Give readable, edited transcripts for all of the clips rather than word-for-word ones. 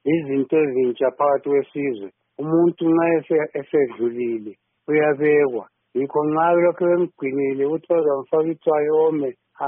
izinto ezintsha phakathi kwesizwe. Umuntu nxa esedlulile uyabekwa. Yikho nxa lokho bemgcinile ukuthi bazamfaka itswayi ome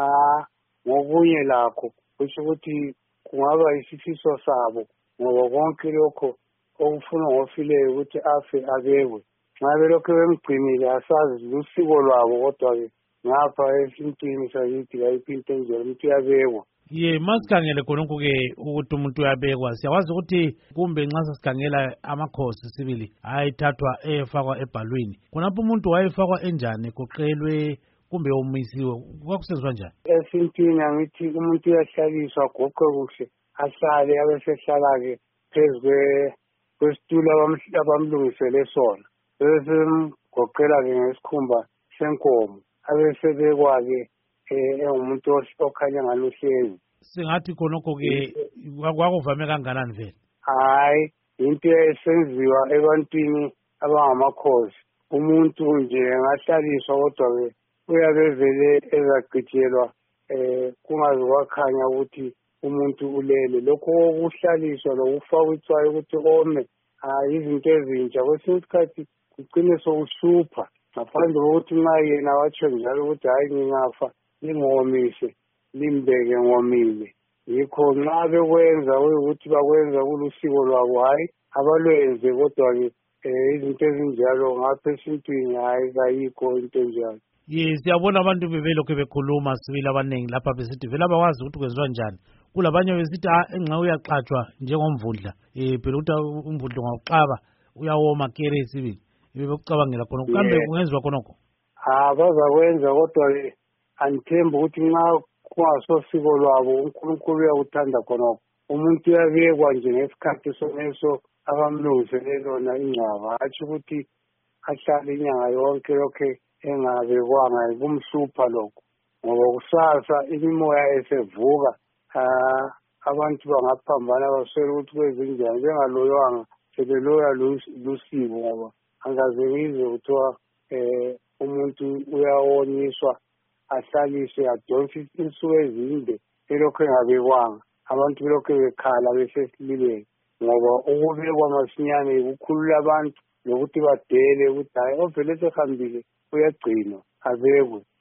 ngokunye lakho kusho ukuthi kungaba yisifiso sabo ngoba konke lokho okufuna ngofileyo ukuthi afe abekwe. Nxa belokho bemgcinile asazi lusiko lwabo kodwa-ke ngapha esintwini sakithi kayikho into enjalo umuntu uyabekwa. Masikhangele khonokho-ke ukuthi umuntu uyabekwa siyakwazi ukuthi kumbe nxa sesikhangela amakhosi sibili ayithathwa efakwa ebhalwini khonapho umuntu wayefakwa enjani kuqelwe kumbe umisiwe kwakusenziwa njani? Esintwini angithi umuntu uyahlaliswa agoqwe kuhle ahlale abesehlala-ke phezu kwesitulo abamlungisele sona besemgoqela-ke ngesikhumba senkomo abesebekwa-ke engumuntu okhanya ngalo uhlezi. Singathi khonokho-ke kwakuvame kanganani vele? Hayi, into esenziwa ebantwini abangamakhosi. Umuntu nje engahlaliswa kodwa-ke uyabe vele ezagqitshelwa kungaze kwakhanya ukuthi umuntu ulele. Lokho kokuhlaliswa lokufakwa itswayi ukuthi ome izinto ezintsha kwesinye isikhathi kugcine sokuhlupha ngaphandle kokuthi nxa yena watsho njalo ukuthi hayi ngingafa lingomise limbeke ngomile. Yikho nxa bekwenza ukuthi bakwenza kulusiko lwabo hayi abalwenze kodwa-ke izinto ezinjalo ngapha esintwini hayi kayikho into enjalo. Siyabona abantu bebelokhu bekhuluma sibili abaningi lapha besithi vele abawazi ukuthi kwenziwa njani. Kulabanye besithi enxa uyaxatshwa njengomvundla phela ukuthi umvundla ungawuxaba uyawoma kere sibili bekucabangela khonokho kambe kungenziwa khonokho? Bazakwenza kodwa-ke angithembi ukuthi nxa kungasosiko lwabo uNkulunkulu uyakuthanda khonokho. Umuntu uyabekwa nje ngesikhathi soneso abamlungisele lona ingcwaba hatshi ukuthi ahlale inyanga yonke lokhe engabekwanga kumhlupha lokho ngoba kusasa imimoya esevuka abantu bangaphambana baswele ukuthi kwezenjani bengaloyanga sebeloya lusiko ngoba angaze ngizwe kuthiwa umuntu uyawonyiswa ahlaliswe adonse insuku ezinde belokhu engabekwanga abantu belokhu bekhala besesilileni ngoba ukubekwa masinyane ukukhulula abantu nokuthi badele ukuthi hayi ovele sehambile uyagcinwa abekwe.